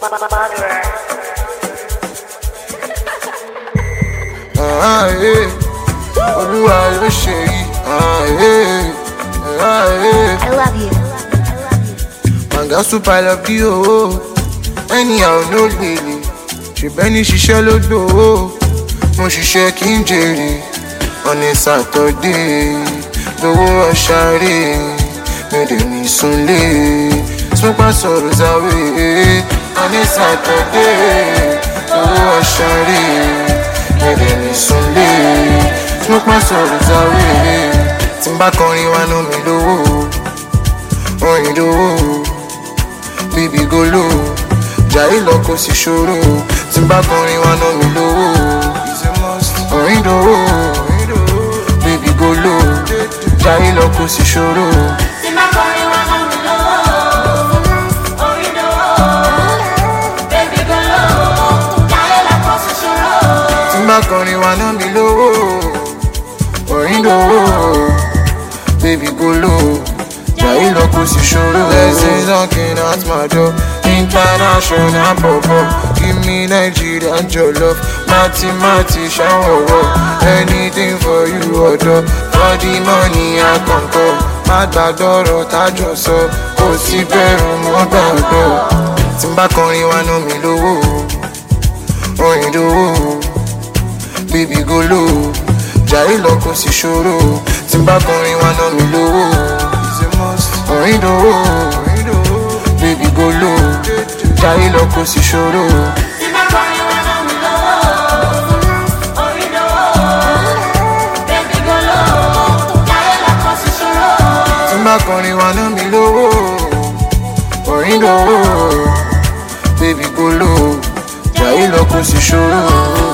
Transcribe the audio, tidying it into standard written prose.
Olúwa ló ṣe yìí. I love you. Manga super love bí owó. Anyhow no gbèlè. Ṣèbẹ́ ní ṣiṣẹ́ ló gbòó. Mo ṣiṣẹ́ kí n jèrè. On a Saturday. Lówó ọ̀ṣàrè. Mi ò dé ní sunlé. Smoke sọ̀rọ̀ záwé. On a Saturday. Lówó ọ̀ṣàrè. Mi ò dé ní sunlé. Smoke sọ̀rọ̀ záwé. Tí n bá kọrin wá ná mi lówó. Orin lówó. Baby go low. Jàre lọ kó sì ṣòro. Tí n bá kọrin wá ná mi lówó. Orin lówó. Baby go low. Jàre lọ kó sì ṣòro. Tí n bá kọrin wá ná mi lówó. Orin lówó. Baby go low. Jàre lọ kó sì ṣòro. Tí n bá kọrin wá ná mi lówó. Orin lówó. Baby go low. Jàre lọ kó sì ṣòro. Blessings knocking at my door. International bobo. Give me Nigeria jollof. Mati shower. Anything for you ọ̀dọ́. For the money I conquer. Má gbàgbọ́rọ̀ tájọ sọ. Kò sí bẹ̀rù mọ́ gbàgbọ́. Tí n bá kọrin wá ná mi lówó. Orin lówó. Baby go low. Jàre lọ kó sì ṣòro. Tí n bá kọrin wá ná mi lówó. Orin lówó. Baby go low. Jàre lọ kó sì ṣòro. Tí n bá kọrin wá ná mi lówó. Orin lówó. Baby go low. Jàre lọ kó sì ṣòro. Tí n bá kọrin wá ná mi lówó. Orin lówó. Baby go low. Jàre lọ kó sì ṣòro.